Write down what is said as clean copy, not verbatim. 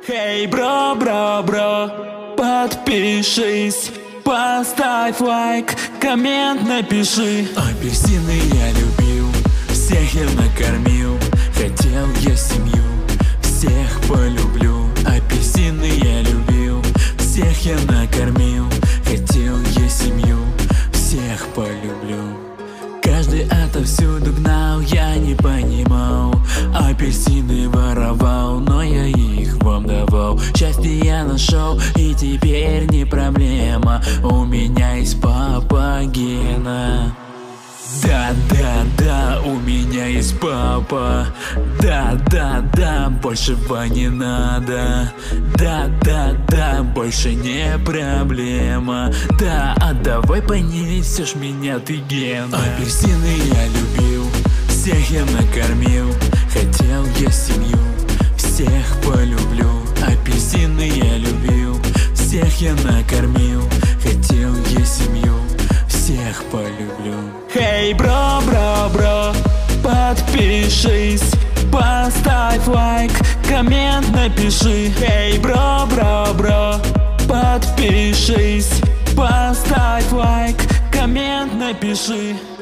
Эй, бро, подпишись, поставь лайк, коммент напиши. Апельсины я любил, всех я накормил, хотел я семью, всех полюблю. Апельсины я любил, всех я накормил, хотел я семью, всех полюблю. Каждый отовсюду гнал, я не понимал, апельсины воровал, но я их вам давал. Счастье я нашел, и теперь не проблема, у меня есть папа Гена. Да, у меня есть папа. Да, большего не надо. Да, больше не проблема. Да, давай понесешь меня ты, Гена. Апельсины я любил, всех я накормил, хотел я семью, всех полюблю. Апельсины я любил, всех я накормил, хотел я семью, всех полюблю. Эй, бро, подпишись, поставь лайк, коммент напиши. Эй, бро, подпишись, поставь лайк, коммент напиши.